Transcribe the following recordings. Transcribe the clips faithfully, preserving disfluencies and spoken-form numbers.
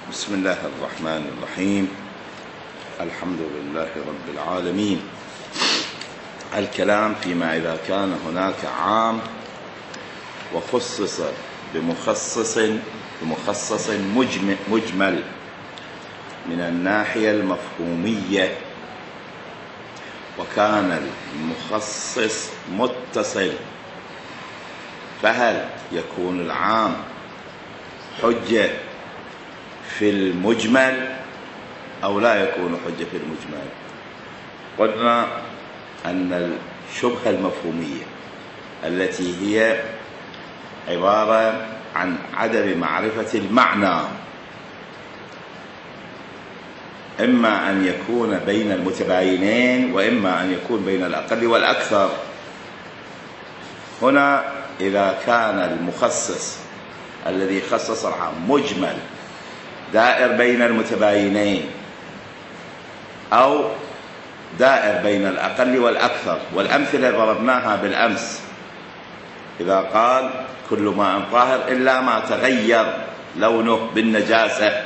بسم الله الرحمن الرحيم. الحمد لله رب العالمين. الكلام فيما إذا كان هناك عام وخصص بمخصص بمخصص مجمل من الناحية المفهومية، وكان المخصص متصل، فهل يكون العام حجة في المجمل أو لا يكون حجة في المجمل؟ قلنا أن الشبهة المفهومية التي هي عبارة عن عدم معرفة المعنى إما أن يكون بين المتباينين وإما أن يكون بين الأقل والأكثر. هنا إذا كان المخصص الذي خصص العام مجمل دائر بين المتباينين أو دائر بين الأقل والأكثر، والأمثلة ضربناها بالأمس. إذا قال كل ماء طاهر إلا ما تغير لونه بالنجاسة،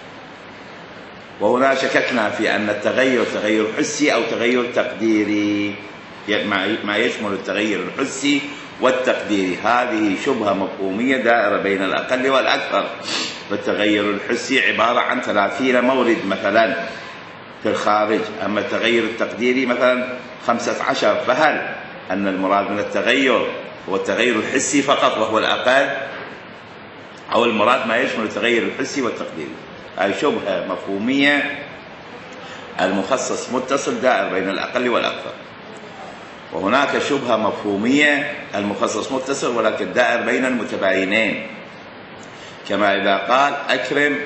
وهنا شككنا في أن التغير تغير حسي أو تغير تقديري، ما يشمل التغير الحسي والتقديري. هذه شبهة مفهومية دائرة بين الأقل والأكثر. فالتغير الحسي عبارة عن ثلاثين مورد مثلا في الخارج، أما التغير التقديري مثلا خمسة عشر. فهل أن المراد من التغير هو التغير الحسي فقط وهو الأقل، أو المراد ما يشمل التغير الحسي والتقديري؟ هذه شبهة مفهومية. المخصص متصل دائر بين الأقل والأكثر، وهناك شبهة مفهومية المخصص متصل ولكن دائر بين المتباينين، كما إذا قال أكرم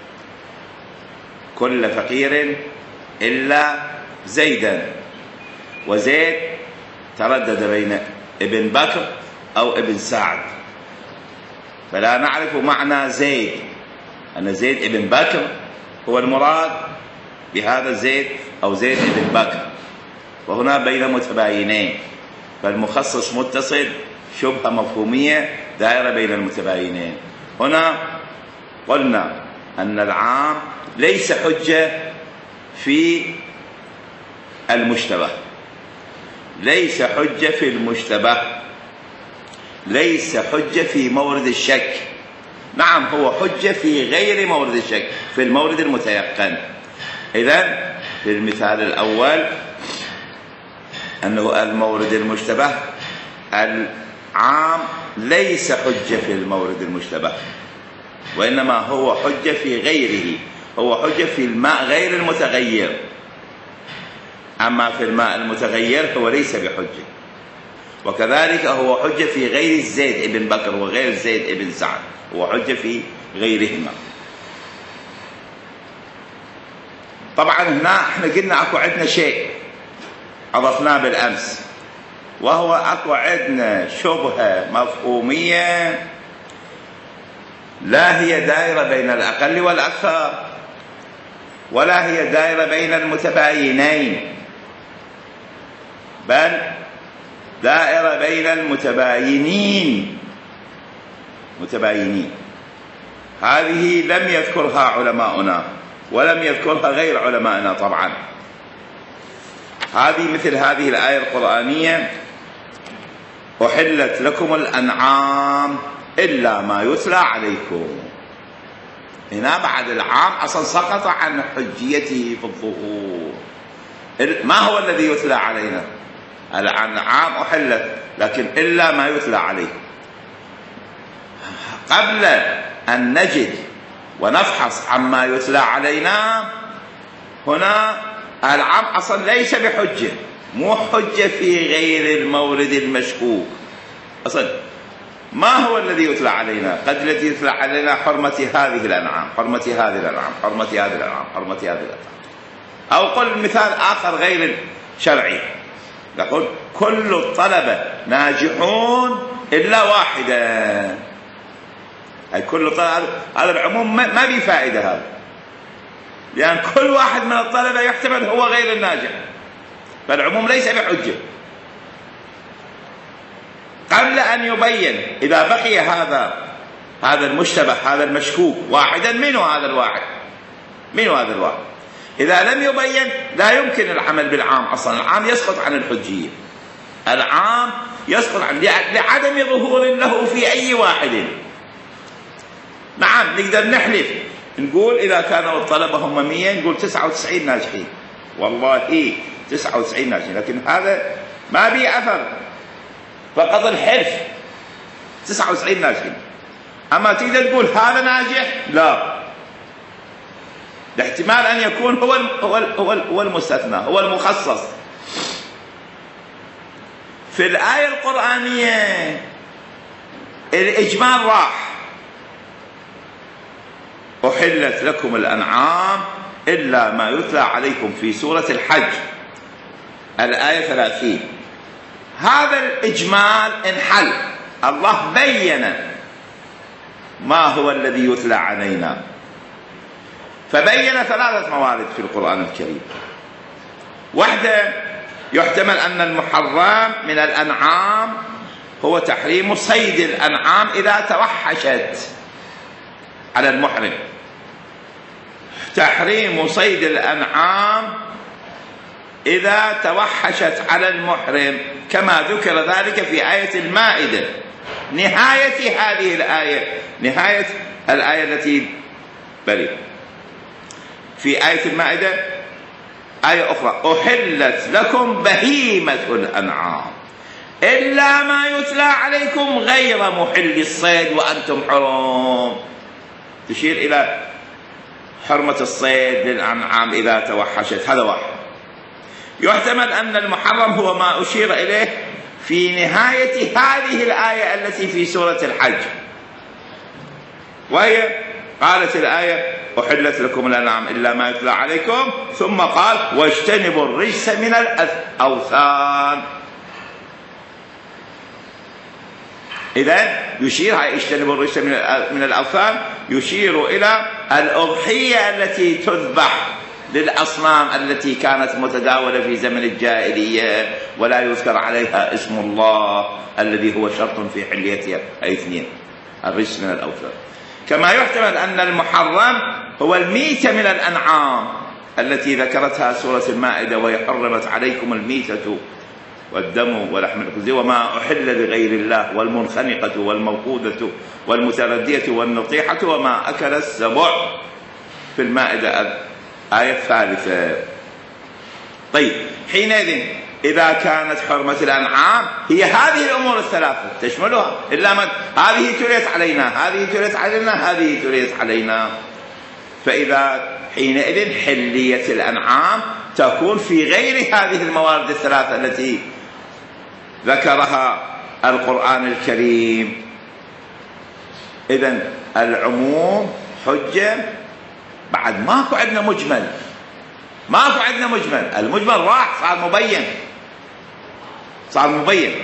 كل فقير إلا زيدا، وزيد تردد بين ابن بكر أو ابن سعد، فلا نعرف معنى زيد، أن زيد ابن بكر هو المراد بهذا زيد أو زيد ابن بكر، وهنا بين متباينين. فالمخصص متصل شبهة مفهومية دائرة بين المتباينين. هنا قلنا أن العام ليس حجة في المشتبه، ليس حجة في المشتبه، ليس حجة في مورد الشك. نعم هو حجة في غير مورد الشك، في المورد المتيقن. إذن في المثال الأول أنه المورد المشتبه العام ليس حجة في المورد المشتبه، وإنما هو حجة في غيره، هو حجة في الماء غير المتغير. أما في الماء المتغير هو ليس بحجة، وكذلك هو حجة في غير زيد ابن بكر وغير زيد ابن سعد، هو حجة في غيرهما. طبعا هنا احنا قلنا اكو عندنا شيء عرفناه بالأمس، وهو اكو عندنا شبهة مفهومية لا هي دائرة بين الأقل والأكثر، ولا هي دائرة بين المتباينين، بل دائرة بين المتباينين متباينين. هذه لم يذكرها علماؤنا ولم يذكرها غير علمائنا. طبعا هذه مثل هذه الآية القرآنية: أحلت لكم الأنعام إلا ما يتلى عليكم. هنا بعد العام أصلا سقط عن حجيته في الظهور. ما هو الذي يتلى علينا؟ الأنعام أحلت لكن إلا ما يتلى عليه. قبل أن نجد ونفحص عما يتلى علينا، هنا العام أصلا ليس بحجة، مو حجة في غير المورد المشكوك. أصلا ما هو الذي يتلى علينا؟ قد الذي يتلى علينا حرمة هذه الأنعام، حرمة هذه الأنعام، حرمة هذه الأنعام، حرمة هذه الأنعام. أو قل مثال آخر غير شرعي، نقول كل الطلبة ناجحون إلا واحدا. أي كل طلبة، هذا العموم ما بي فائدة هذا، لأن كل واحد من الطلبة يحتمل هو غير الناجح، فالعموم ليس بحجة. قبل أن يبين إذا بقي هذا هذا المشتبه هذا المشكوك واحدا، منه هذا الواحد؟ منه هذا الواحد؟ إذا لم يبين لا يمكن العمل بالعام أصلا، العام يسقط عن الحجية، العام يسقط عن لعدم ظهور له في أي واحد. نعم نقدر نحلف نقول إذا كانوا الطلبة هم مية نقول تسعة وتسعين ناجحين، والله إيه تسعة وتسعين ناجحين، لكن هذا ما بيه أثر، فقط الحلف تسعة وتسعين ناجحين. أما تقدر تقول هذا ناجح؟ لا، الاحتمال أن يكون هو هو هو هو المستثنى، هو المخصص. في الآية القرآنية الإجمال راح، أحلت لكم الأنعام إلا ما يتلى عليكم في سورة الحج الآية ثلاثين، هذا الإجمال انحل، الله بين ما هو الذي يتلى علينا، فبين ثلاثة موارد في القرآن الكريم. واحدة يحتمل أن المحرم من الأنعام هو تحريم صيد الأنعام إذا توحشت على المحرم، تحريم صيد الأنعام إذا توحشت على المحرم، كما ذكر ذلك في آية المائدة، نهاية هذه الآية، نهاية الآية التي بلي في آية المائدة آية أخرى، أحلت لكم بهيمة الأنعام إلا ما يتلى عليكم غير محل الصيد وأنتم حرم، تشير إلى حرمة الصيد للأنعام إذا توحشت. هذا واحد. يحتمل أن المحرم هو ما أشير إليه في نهاية هذه الآية التي في سورة الحج، وهي قالت الآية أحلت لكم الأنعام إلا ما يتلى عليكم، ثم قال واجتنبوا الرجس من الأوثان. إذن يشير هاي اجتنبوا الرجس من الأوثان يشير إلى الأضحية التي تذبح للأصنام التي كانت متداولة في زمن الجاهلية ولا يذكر عليها اسم الله الذي هو شرط في حليتها، أي اثنين، الرجس من الأوثان. كما يحتمل أن المحرم هو الميتة من الأنعام التي ذكرتها سورة المائدة، وهي حرمت عليكم الميتة والدم ولحم الخنزير وما أحل لغير الله والمنخنقة والموقوذة والمتردية والنطيحة وما أكل السبع في المائدة الآية الثالثة. طيب حينئذ إذا كانت حرمة الأنعام هي هذه الأمور الثلاثة تشملها، إلا ما هذه تليت علينا، هذه تليت علينا، هذه تليت علينا، فإذا حينئذ حلية الأنعام تكون في غير هذه الموارد الثلاثة التي ذكرها القرآن الكريم. إذن العموم حجة، بعد ماكو عندنا مجمل، ماكو عندنا مجمل، المجمل راح صار مبين، صار مبين،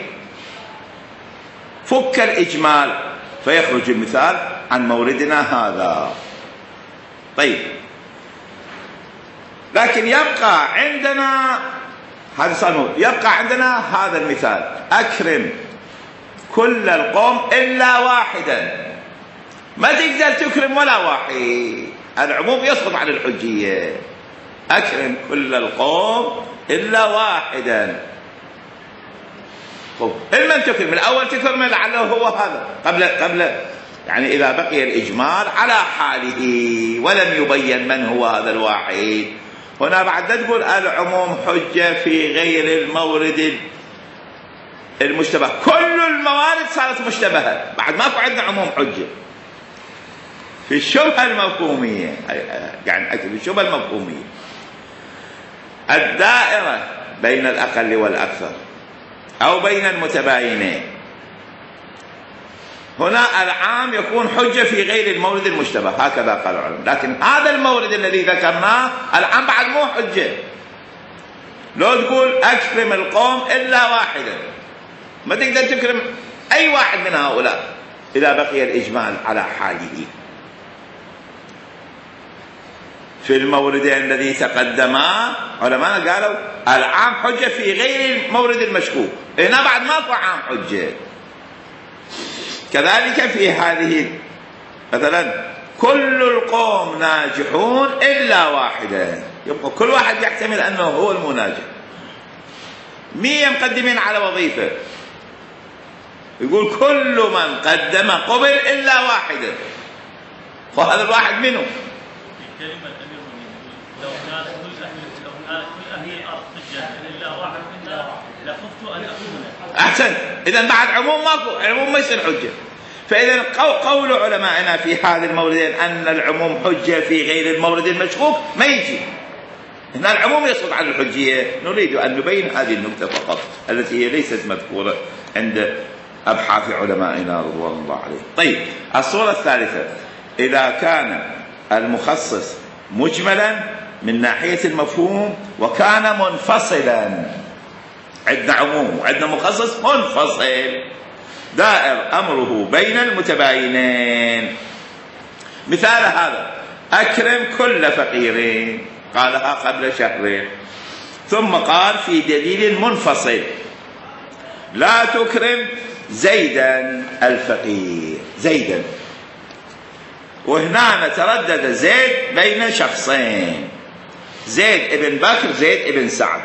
فك الإجمال فيخرج المثال عن موردنا هذا. طيب لكن يبقى عندنا هذا صار يبقى عندنا هذا المثال، أكرم كل القوم إلا واحدا، ما تقدر تكرم ولا واحد، العموم يسقط عن الحجية، أكرم كل القوم إلا واحدا. إما تكرم الأول تكرم لعله هو هذا قبل قبل يعني إذا بقي الإجمال على حاله ولم يبين من هو هذا الواحد، هنا بعد تقول العموم حجة في غير المورد المشتبه، كل الموارد صارت مشتبهة، بعد ما في عندنا عموم حجة في الشبهة المفهومية، يعني في الشبهة المفهومية الدائرة بين الأقل والأكثر أو بين المتباينين، هنا العام يكون حجة في غير المورد المشتبه، هكذا قال العلماء. لكن هذا المورد الذي ذكرناه العام بعد مو حجة، لو تقول أكرم القوم إلا واحدا، ما تقدر تكرم أي واحد من هؤلاء إذا بقي الإجمال على حاله. في الموردين الذي تقدما علماء قالوا العام حجة في غير المورد المشكوك، هنا بعد ماكو عام حجة. كذلك في هذه مثلا كل القوم ناجحون إلا واحدا، يبقى كل واحد يحتمل أنه هو المناجح. مية مقدمين على وظيفة، يقول كل من قدم قبل إلا واحدا، وهذا الواحد منه. لو كان كل أهل لو كان كل أهل الأرض حجة إلا واحد منا لخفت أن أكون. أحسن، إذا بعد عموم ماكو، عموم ما يصير حجة. فإذا قول علمائنا في هذه الموردين أن العموم حجة في غير المورد المشكوك ما يجي. هنا العموم يسقط عن الحجية. نريد أن نبين هذه النقطة فقط التي هي ليست مذكورة عند أبحاث علمائنا رضوان الله عليهم. طيب، الصورة الثالثة: إذا كان المخصص مجملا من ناحية المفهوم وكان منفصلا. عندنا عموم وعندنا مخصص منفصل دائر أمره بين المتباينين. مثال هذا: أكرم كل فقير، قالها قبل شهرين، ثم قال في دليل منفصل: لا تكرم زيدا الفقير، زيدا. وهنا تردد زيد بين شخصين، زيد ابن بكر زيد ابن سعد.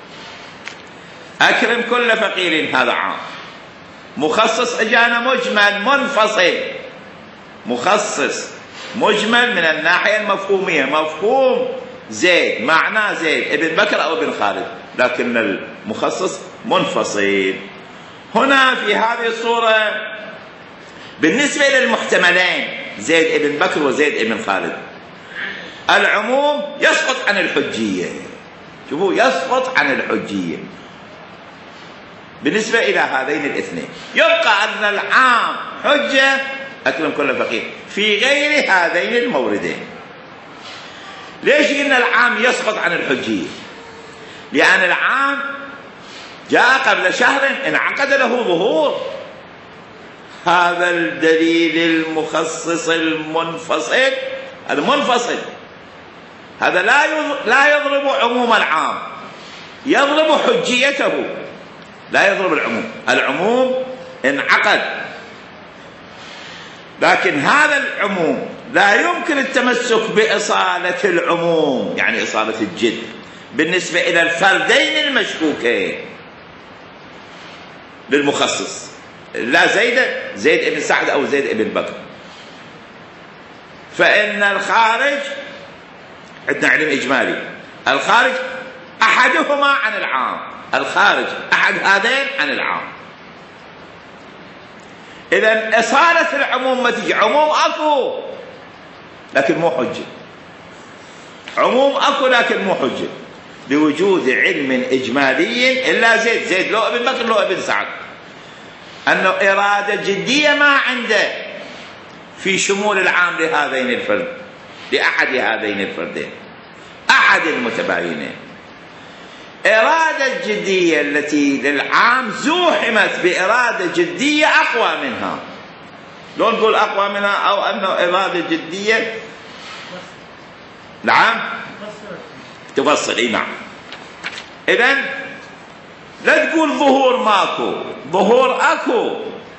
أكرم كل فقير هذا عام، مخصص اجانا مجمل منفصل، مخصص مجمل من الناحية المفهومية، مفهوم زيد معناه زيد ابن بكر أو ابن خالد، لكن المخصص منفصل. هنا في هذه الصورة بالنسبة للمحتملين زيد ابن بكر وزيد ابن خالد، العموم يسقط عن الحجية. شوفوا، يسقط عن الحجية بالنسبة إلى هذين الاثنين. يبقى أن العام حجة أكرم كل فقير في غير هذين الموردين. ليش قلنا العام يسقط عن الحجية؟ لأن العام جاء قبل شهر انعقد له ظهور. هذا الدليل المخصص المنفصل المنفصل هذا لا لا يضرب عموم العام، يضرب حجيته، لا يضرب العموم. العموم انعقد، لكن هذا العموم لا يمكن التمسك بإصالة العموم، يعني إصالة الجد بالنسبة إلى الفردين المشكوكين للمخصص، لا زيد زيد ابن سعد أو زيد ابن بكر. فإن الخارج عندنا علم إجمالي، الخارج أحدهما عن العام، الخارج أحد هذين عن العام. إذن إصالة العموم ما تجي، عموم أكو لكن مو حجة، عموم أكو لكن مو حجة، لوجود علم إجمالي إلا زيد زيد لو ابن بكر لو ابن سعد، أنه إرادة جدية ما عنده في شمول العام لهذين الفرد، لأحد هذين الفردين، أحد المتباينين. إرادة جدية التي للعام زوحمت بإرادة جدية أقوى منها. لو نقول أقوى منها أو أنه إرادة جدية نعم تفصل. إيه نعم. إذن لا تقول ظهور ماكو، ظهور أكو،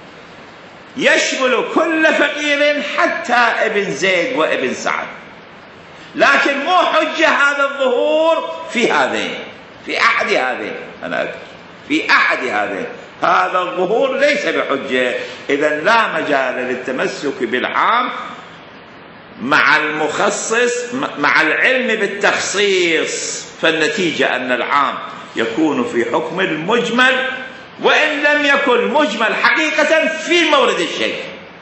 يشمل كل فقير حتى ابن زيد وابن سعد، لكن مو حجة هذا الظهور في هذين، في أحد هذين. أنا أكد في أحد هذين هذا الظهور ليس بحجة. إذن لا مجال للتمسك بالعام مع المخصص مع العلم بالتخصيص، فالنتيجة أن العام يكون في حكم المجمل وإن لم يكن مجمل حقيقة في مورد الشيء.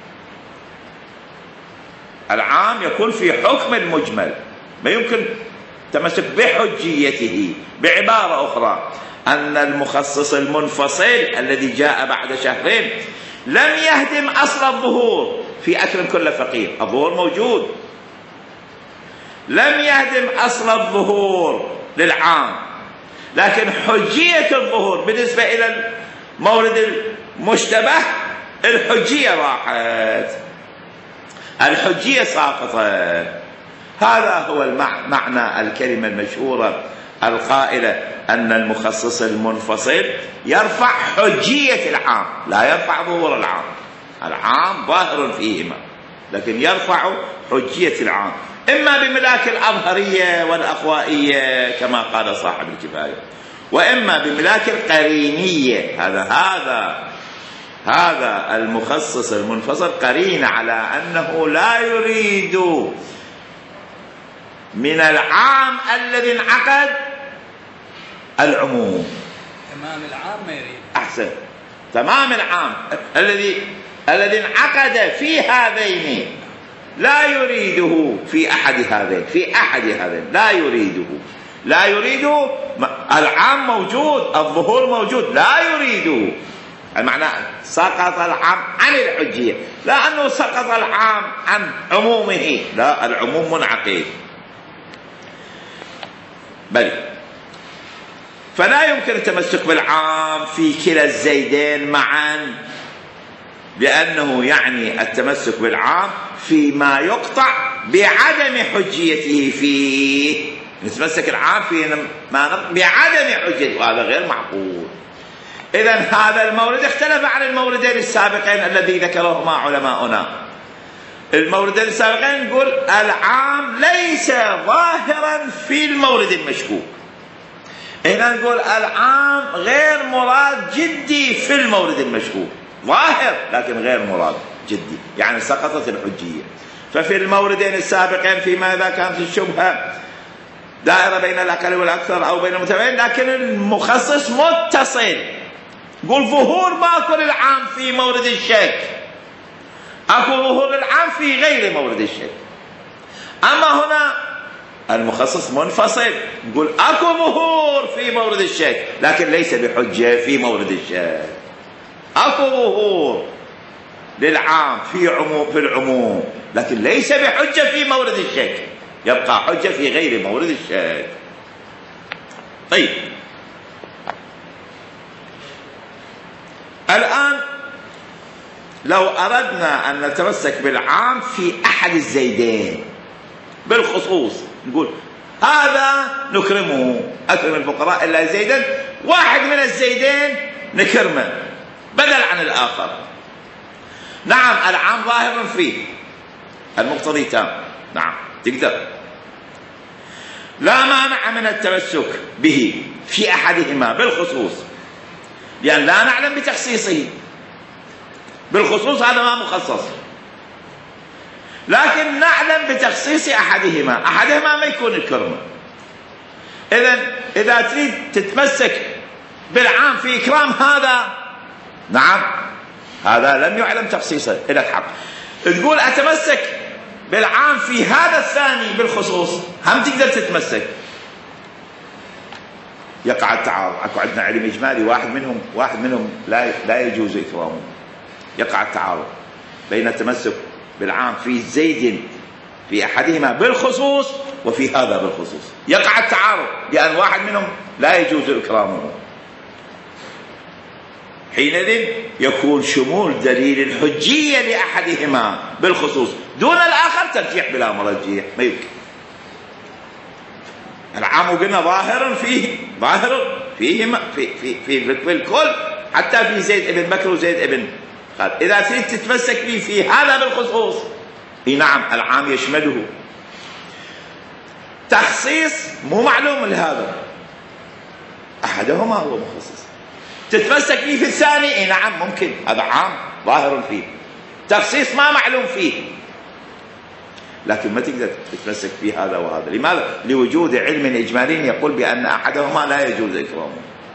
العام يكون في حكم المجمل، ما يمكن تمسك بحجيته. بعبارة أخرى، أن المخصص المنفصل الذي جاء بعد شهرين لم يهدم أصل الظهور في أكرم كل فقير، الظهور موجود، لم يهدم أصل الظهور للعام، لكن حجية الظهور بالنسبة إلى المورد المشتبه الحجية راحت، الحجية ساقطة. هذا هو معنى الكلمة المشهورة القائلة أن المخصص المنفصل يرفع حجية العام لا يرفع ظهور العام. العام ظاهر فيهما، لكن يرفع حجية العام إما بملاك الأظهرية والأقوائية كما قال صاحب الكفاية، وإما بملاك القرينية. هذا هذا هذا المخصص المنفصل قرين على أنه لا يريد من العام الذي انعقد العموم. تمام العام ما يريد. أحسن، تمام العام الذي الذي انعقد في هذين لا يريده في أحد هذين، في أحد هذين لا يريده، لا يريده. العام موجود، الظهور موجود، لا يريده. المعنى سقط العام عن الحجية، لا أنه سقط العام عن عمومه، لا، العموم منعقد. بل فلا يمكن التمسك بالعام في كلا الزيدين معا، لأنه يعني التمسك بالعام فيما يقطع بعدم حجيته فيه. نتمسك العام في ما نقطع بعدم حجيته، وهذا غير معقول. إذن هذا المورد اختلف عن الموردين السابقين الذي ذكرهما علماؤنا. الموردين السابقين نقول العام ليس ظاهرا في المورد المشكوك، هنا نقول العام غير مراد جدي في المورد المشكوك، ظاهر لكن غير مراد جدي، يعني سقطت الحجية. ففي الموردين السابقين فيما إذا كانت الشبهة دائرة بين الأقل والأكثر أو بين المتبعين، لكن المخصص متصل، يقول ظهور ماكو للعام في مورد الشك، اكو ظهور للعام في غير مورد الشك. اما هنا المخصص منفصل، يقول اكو ظهور في مورد الشك لكن ليس بحجة في مورد الشك، اكو ظهور للعام في عموم في العموم لكن ليس بحجة في مورد الشك، يبقى حجة في غير مورد الشك. طيب الآن لو أردنا أن نتمسك بالعام في أحد الزيدين بالخصوص، نقول هذا نكرمه، أكرم الفقراء إلا زيدا، واحد من الزيدين نكرمه بدل عن الآخر. نعم العام ظاهر فيه، المقتضي تام، نعم تقدر، لا مانع من التمسك به في أحدهما بالخصوص، لأن لا نعلم بتخصيصه. بالخصوص هذا ما مخصص، لكن نعلم بتخصيص أحدهما، أحدهما ما يكون الكرمة. إذن إذا تريد تتمسك بالعام في إكرام هذا، نعم هذا لم يعلم تخصيصه إلى الحق، تقول أتمسك بالعام في هذا الثاني بالخصوص، هم تقدر تتمسك. يقع التعارض، اكو عندنا علم اجمالي، واحد منهم واحد منهم لا لا يجوز اكرامه. يقع التعارض بين التمسك بالعام في زيد في احدهما بالخصوص وفي هذا بالخصوص، يقع التعارض لان واحد منهم لا يجوز اكرامه. حينئذ يكون شمول دليل الحجيه لاحدهما بالخصوص دون الاخر ترجيح بلا مرجح، ما يمكن. العام قلنا ظاهر فيه، ظاهر فيه في في في, في الكل، حتى في زيد ابن بكر وزيد ابن خالد. إذا تريد تتمسك به في هذا بالخصوص، اي نعم العام يشمله. تخصيص مو معلوم لهذا، أحدهما هو مخصص. تتمسك به في الثاني، اي نعم ممكن، هذا عام ظاهر فيه، تخصيص ما معلوم فيه، لكن ما تقدر تتمسك في هذا وهذا. لماذا؟ لوجود علم إجمالي يقول بأن أحدهما لا يجوز إكرامه.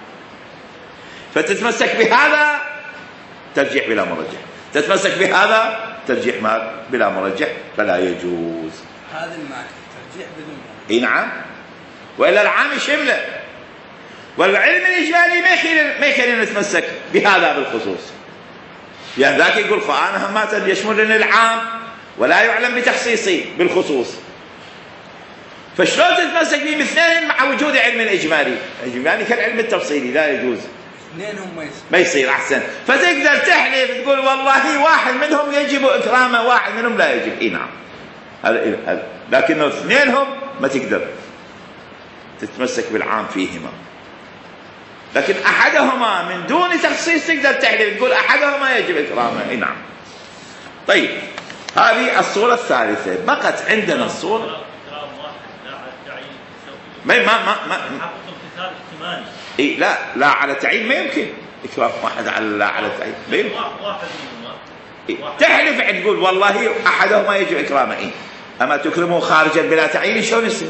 فتتمسك بهذا ترجيح بلا مرجح، تتمسك بهذا ترجيح ما بلا مرجح، فلا يجوز. هذا المعنى ترجيح بدون مرجح. اي نعم، وإلا العام شمله، والعلم الإجمالي ما يخلينا ما يخلينا نتمسك بهذا بالخصوص، يعني ذاك يقول فأنا همات يشملني العام ولا يعلم بتخصيصي بالخصوص، فشلون تتمسك به باثنين مع وجود علم الإجمالي؟ الإجمالي كالعلم التفصيلي لا يجوز، اثنينهم ما يصير ما يصير. أحسن، فتقدر تحلف تقول والله واحد منهم يجب إكرامه واحد منهم لا يجب، إي نعم هذا، لكنه اثنينهم ما تقدر تتمسك بالعام فيهما، لكن أحدهما من دون تخصيص تقدر تحلف تقول أحدهما يجب إكرامه، إي نعم. طيب هذه الصورة الثالثة. بقت عندنا الصورة إكرام واحد لا على التعيين ما ما ما, ما حقق امتثال احتمالي. إيه لا لا على تعيين ما يمكن إكرام واحد على لا على تعيين ما يمكن. واحد منهما إيه؟ تحلف عند تقول والله أحدهما يجب إكرامه. إيه؟ أما تكرمه خارجا بلا تعيين شلون يصير؟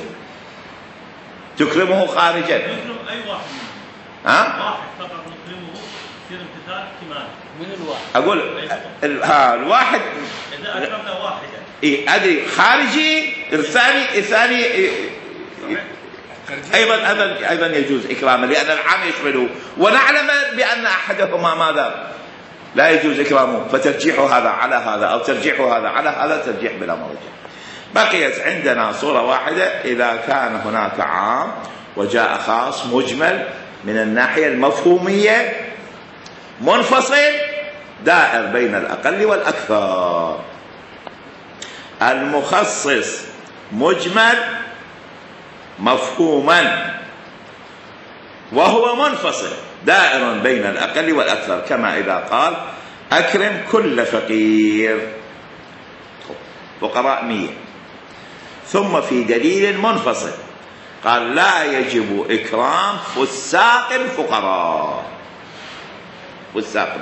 تكرمه خارجا نكرم أي واحد منهم. ها؟ واحد فقط نكرمه يصير امتثال احتمالي. من الواحد؟ أقول ال- ها الواحد إذا أكرمنا واحدا. إيه أدري خارجي الثاني الثاني إيه أيضا أيضا أيضا يجوز إكرامه لأن العام يشمله ونعلم بأن أحدهما ماذا؟ لا يجوز إكرامه فترجيح هذا على هذا أو ترجيح هذا على هذا ترجيح بلا مرجع. بقيت عندنا صورة واحدة إذا كان هناك عام وجاء خاص مجمل من الناحية المفهومية منفصل دائر بين الأقل والأكثر. المخصص مجمل مفهوما وهو منفصل دائر بين الأقل والأكثر كما إذا قال أكرم كل فقير فقراء مية، ثم في دليل منفصل قال لا يجب إكرام فساق الفقراء. فساق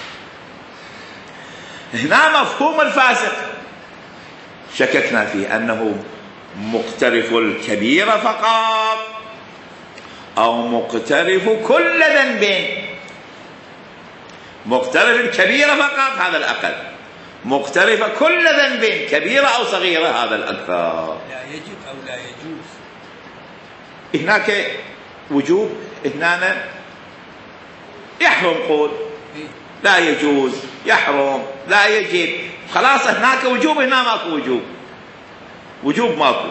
هنا مفهوم الفاسق شككنا فيه أنه مقترف الكبير فقط أو مقترف كل ذنب. مقترف الكبير فقط هذا الأقل، مقترف كل ذنب كبيرة أو صغيرة هذا الأكثر. لا يجب أو لا يجوز. هناك وجوب هنا يحرم قول لا يجوز يحرم لا يجب خلاص هناك وجوب هنا ماكو وجوب. وجوب ماكو.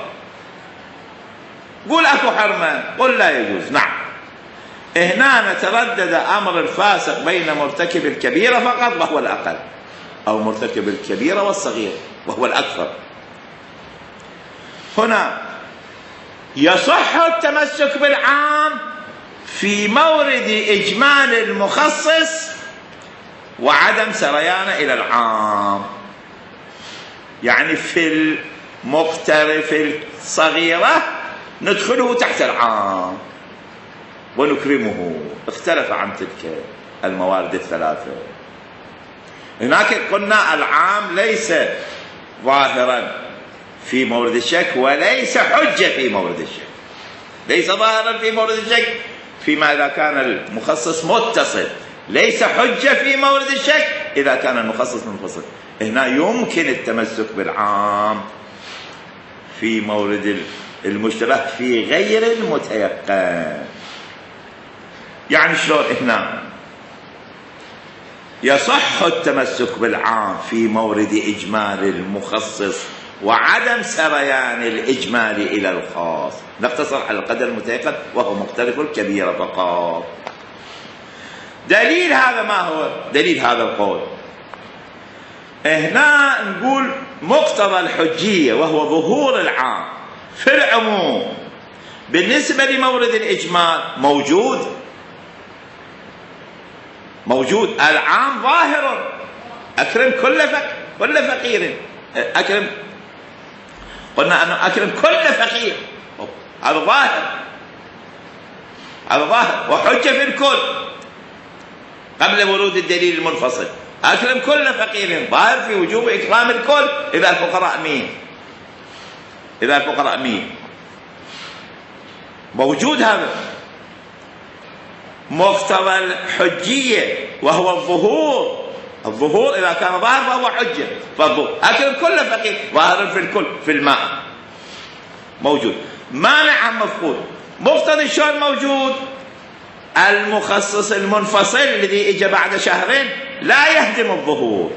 قول اكو حرمه قل لا يجوز. نعم هنا نتردد امر الفاسق بين مرتكب الكبيره فقط وهو الاقل او مرتكب الكبيره والصغير وهو الاكثر. هنا يصح التمسك بالعام في مورد اجمال المخصص وعدم سريان الى العام. يعني في المقترف الصغيره ندخله تحت العام ونكرمه. اختلف عن تلك الموارد الثلاثه. هناك قلنا العام ليس ظاهرا في مورد الشك وليس حجه في مورد الشك. ليس ظاهرا في مورد الشك فيما اذا كان المخصص متصل، ليس حجه في مورد الشك اذا كان المخصص منفصل. هنا يمكن التمسك بالعام في مورد المشتبه في غير المتيقن. يعني شلون هنا يصح التمسك بالعام في مورد إجمال المخصص وعدم سريان الإجمال إلى الخاص. نقتصر على القدر المتيقن وهو مقترف الكبيرة فقط. دليل هذا ما هو؟ دليل هذا القول هنا نقول مقتضى الحجية وهو ظهور العام في العموم بالنسبة لمورد الإجمال موجود. موجود العام ظاهر. أكرم كل فقير كل فقير أكرم قلنا أنه أكرم كل فقير هذا ظاهر. هذا ظاهر وحجة في الكل قبل ورود الدليل المنفصل. أكرم كل فقير ظاهر في وجوب إكرام الكل إذا الفقراء مين إذا الفقراء مين موجود. هذا مقتضى الحجية وهو الظهور. الظهور إذا كان ظاهر فهو حجة. فالظهور أكرم كل فقير ظاهر في الكل في الماء موجود. مانع عن مفقود. مقتضى شلون موجود؟ المخصص المنفصل الذي اجى بعد شهرين لا يهدم الظهور،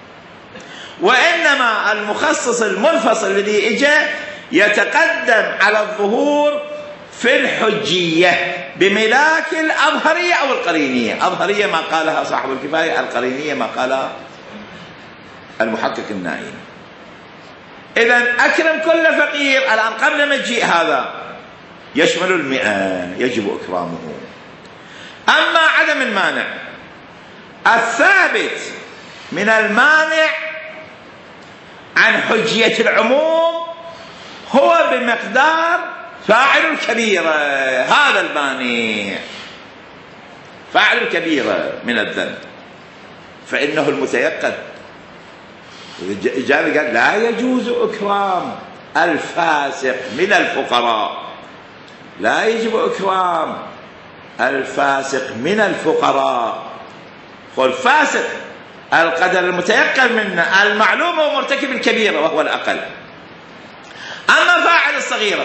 وإنما المخصص المنفصل الذي اجى يتقدم على الظهور في الحجية بملاك الأظهرية أو القرينية. أظهرية ما قالها صاحب الكفاية، القرينية ما قالها المحقق النائي. إذن أكرم كل فقير الآن قبل مجيء هذا يشمل المئة يجب إكرامه. أما عدم المانع الثابت من المانع عن حجية العموم هو بمقدار فاعل الكبيرة، هذا المانع فاعل الكبيرة من الذنب، فإنه المتيقن. الإجابة قال لا يجوز إكرام الفاسق من الفقراء، لا يجب إكرام الفاسق من الفقراء. والفاسق القدر المتيقن منه المعلوم هو مرتكب الكبيرة وهو الأقل. أما فاعل الصغيرة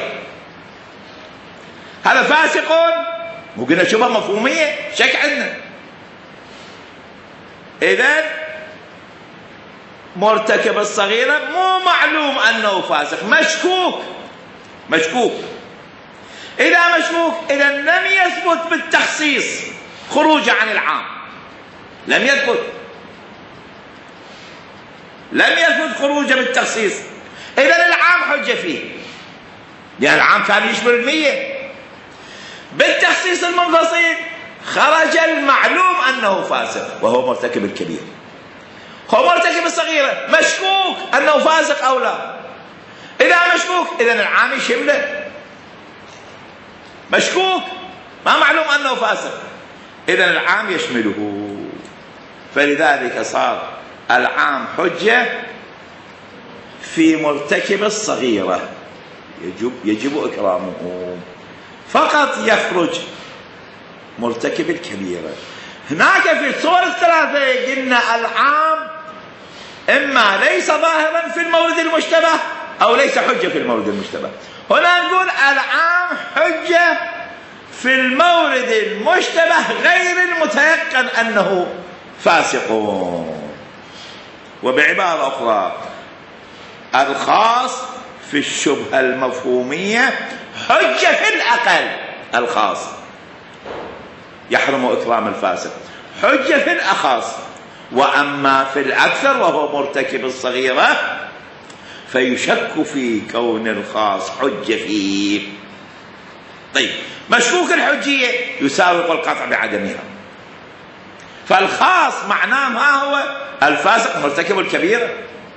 هذا فاسق، وقلنا شبهة مفهومية شك عندنا. إذن مرتكب الصغيرة مو معلوم أنه فاسق، مشكوك مشكوك إذا مشكوك إذا لم يثبت بالتخصيص خروجه عن العام، لم يثبت لم يثبت خروجه بالتخصيص، إذا العام حجة فيه، لأن العام كان يشمل المية. بالتخصيص المنفصل خرج المعلوم أنه فاسق وهو مرتكب الكبير. هو مرتكب الصغيرة مشكوك أنه فاسق أو لا، إذا مشكوك إذا العام يشمله، مشكوك ما معلوم أنه فاسق إذا العام يشمله. فلذلك صار العام حجة في مرتكب الصغيرة يجب, يجب إكرامه، فقط يخرج مرتكب الكبيرة. هناك في الصور الثلاثة قلنا العام إما ليس ظاهرا في المورد المشتبه أو ليس حجة في المورد المشتبه. هنا نقول العام حجة في المورد المشتبه غير المتيقن أنه فاسق. وبعبارة أخرى الخاص في الشبهة المفهومية حجة في الأقل، الخاص يحرم إكرام الفاسق حجة في الأخص، وأما في الأكثر وهو مرتكب الصغيرة فيشك في كون الخاص حجة فيه. طيب مشكوك الحجية يساوق القطع بعدمها، فالخاص معناه ما هو الفاسق مرتكب الكبيرة،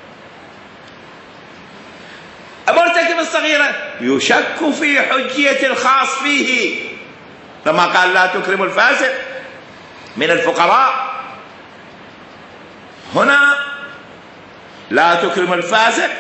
مرتكب الصغيرة يشك في حجية الخاص فيه، لما قال لا تكرم الفاسق من الفقراء، هنا لا تكرم الفاسق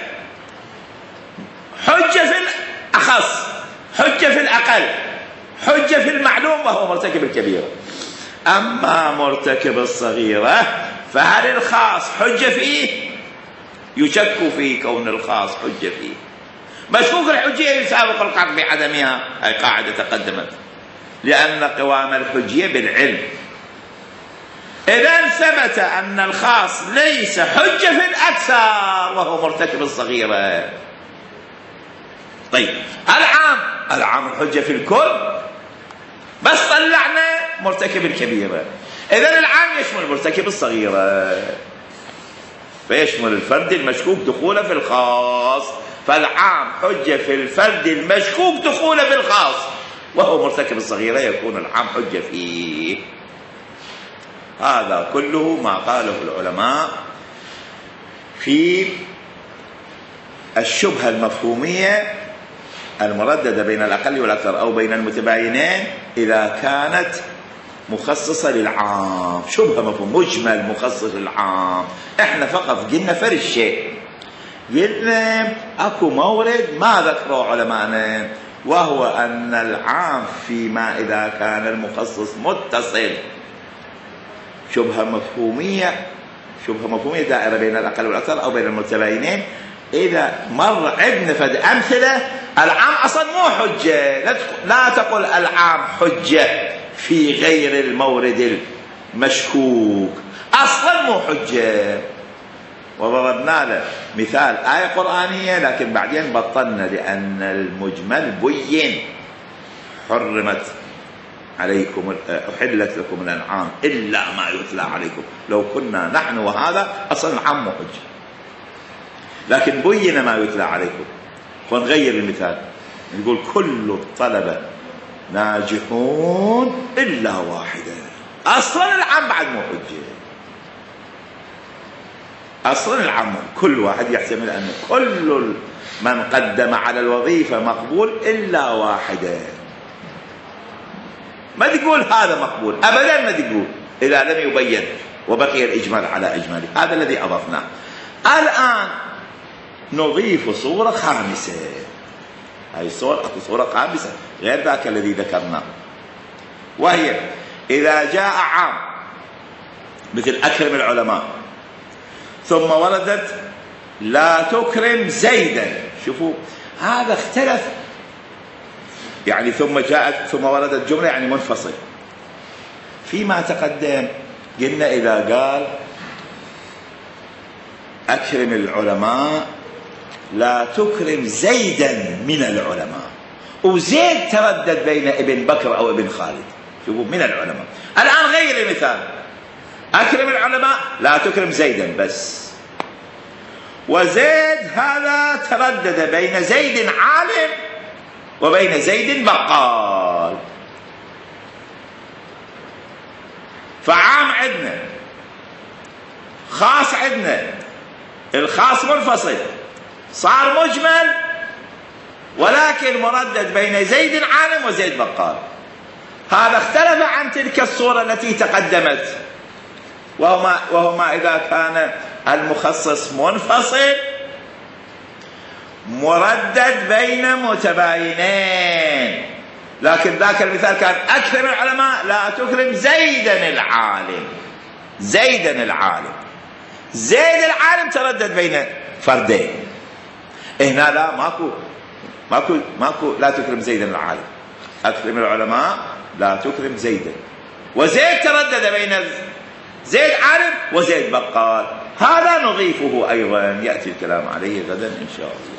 حجة في الأخص، حجة في الأقل، حجة في المعلوم وهو مرتكب الكبيرة. أما مرتكب الصغيرة فهل الخاص حجة فيه؟ يشك في كون الخاص حجة فيه. مشكوك الحجية يساوق القطع بعدمها، هي قاعدة تقدمت، لأن قوام الحجية بالعلم. إذا ثبت أن الخاص ليس حجة في الأكثر وهو مرتكب الصغيرة. طيب العام العام الحجة في الكل، بس طلعنا مرتكب الكبيرة، إذا العام يشمل مرتكب الصغيرة، فيشمل الفرد المشكوك دخوله في الخاص، فالعام حجة في الفرد المشكوك دخوله في الخاص وهو مرتكب الصغيرة، يكون العام حجة فيه. هذا كله ما قاله العلماء في الشبهة المفهومية المرددة بين الأقل والأكثر أو بين المتباينين إذا كانت مخصصة للعام. شبهة مفهوم مجمل مخصص للعام، احنا فقط قلنا فرق شيء، قلنا اكو مورد ما ذكره علماءنا، وهو أن العام فيما إذا كان المخصص متصل. شبهة مفهومية شبهة مفهومية دائرة بين الأقل والأكثر أو بين المتباينين، إذا مر عندنا فد أمثلة العام أصلا مو حجة، لا تقل العام حجة في غير المورد المشكوك، أصلا مو حجة. وضربنا له مثال آية قرآنية لكن بعدين بطلنا لأن المجمل بين، حرمت عليكم أحلت لكم الأنعام إلا ما يتلى عليكم، لو كنا نحن وهذا أصلا العام مو حجة، لكن بين ما يتلى عليكم. ونغير المثال نقول كل الطلبة ناجحون إلا واحدة، أصلا العام بعد مو حجة. أصلا العموم كل واحد يحتمل أن كل من قدم على الوظيفة مقبول إلا واحدة. ما تقول هذا مقبول أبدا، ما تقول إذا لم يبين وبقي الإجمال على إجماله. هذا الذي أضفناه. الآن نضيف صورة خامسة. هذه الصورة أكو صورة خامسة غير ذاك الذي ذكرناه، وهي إذا جاء عام مثل أكرم العلماء ثم وردت لا تكرم زيدا. شوفوا هذا اختلف، يعني ثم جاءت ثم وردت جملة يعني منفصل. فيما تقدم قلنا إذا قال أكرم العلماء لا تكرم زيدا من العلماء، وزيد تردد بين ابن بكر أو ابن خالد. شوفوا من العلماء. الآن غير المثال، أكرم العلماء لا تكرم زيدا بس، وزيد هذا تردد بين زيد عالم وبين زيد بقال. فعام عندنا، خاص عندنا، الخاص منفصل صار مجمل، ولكن مردد بين زيد عالم وزيد بقال. هذا اختلف عن تلك الصورة التي تقدمت، وهما, وهما إذا كان المخصص منفصل مردد بين متباينين. لكن ذاك المثال كان أكرم العلماء لا تكرم زيدا العالم، زيدا العالم، زيد العالم تردد بين فردين. هنا لا، ماكو ماكو ماكو لا تكرم زيدا العالم، أكرم العلماء لا تكرم زيدا، وزيد تردد بين زيد عالم وزيد بقال. هذا نضيفه أيضا، يأتي الكلام عليه غدا إن شاء الله.